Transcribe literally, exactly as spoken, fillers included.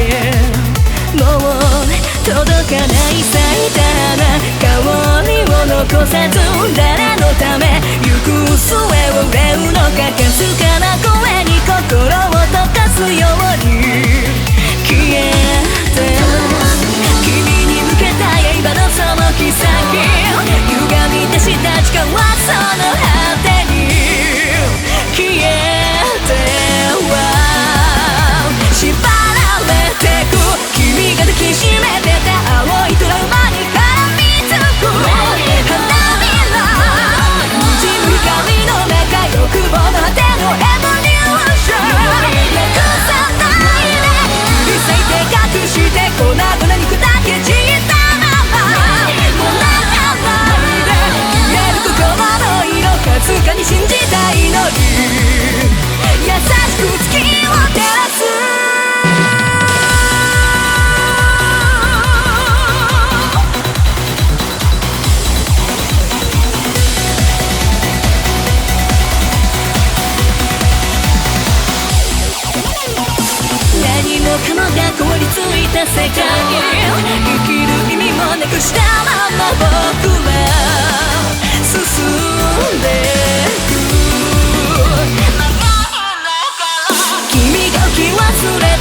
もう届かない咲いた花香りを残さず誰のため行く末を憂うのかかすかな声に心を溶かすように消えて君に向けた刃のその切先歪み出した力はその果てに消えては縛られてく君が抱きしめてた青いトラウマに絡みつく花びら滲む光の中欲望の果てのエボリューションなくさないで振り裂いて隠して粉々に砕け散ったままもう泣かないで消える心の色かすかに信じたいのに優しく月を照らす何もかもが凍りついた世界生きる意味もなくしたまま僕は進んでく君が置き忘れ